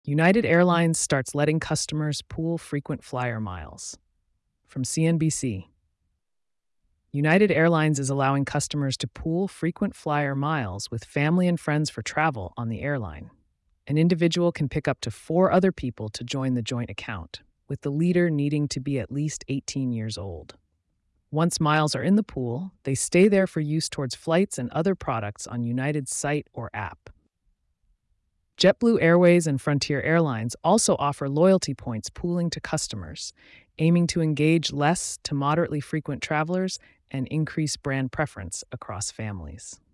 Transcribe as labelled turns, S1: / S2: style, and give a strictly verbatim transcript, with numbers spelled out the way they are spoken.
S1: United Airlines starts letting customers pool frequent flyer miles. From C N B C. United Airlines is allowing customers to pool frequent flyer miles with family and friends for travel on the airline. An individual can pick up to four other people to join the joint account, with the leader needing to be at least eighteen years old. Once miles are in the pool, they stay there for use towards flights and other products on United's site or app. JetBlue Airways and Frontier Airlines also offer loyalty points pooling to customers, aiming to engage less to moderately frequent travelers and increase brand preference across families.